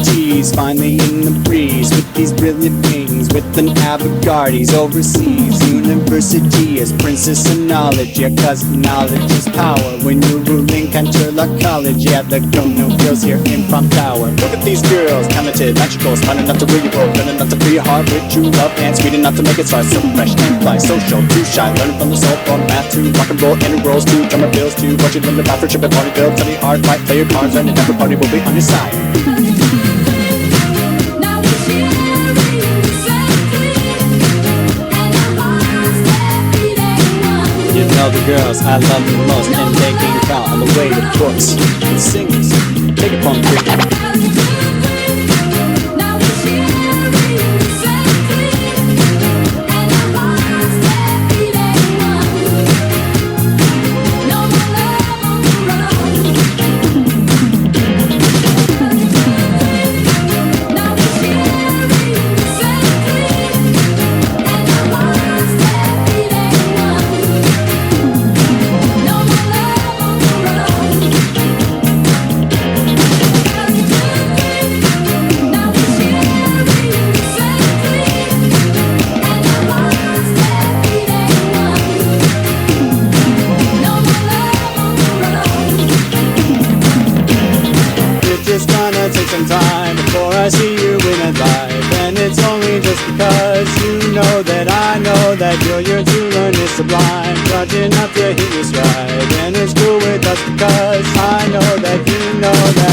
Socrates, finally in the breeze, with these brilliant wings, with an avant-gardes overseas. University is princess of knowledge, yeah, cause knowledge is power. When you're ruling Canterlot College, yeah, the go-no girls here in Prom Tower. Look at these girls, talented, magical, smart enough to rule your world, good enough to free your heart with true love, and sweet enough to make it start. So fresh and fly, social, too shy, learning from the soul, from math to rock and roll, interrolls to drummer bills to what you learned about friendship and party build. Study hard, fight, play your cards, and everybody will be on your side. You know the girls I love the most, and they can count on the way to books and singers. Take it from three. It's gonna take some time before I see you in a life, and it's only just because you know that I know that you're yearn to learn is sublime, large enough to hit your stride. And it's cool with us because I know that you know that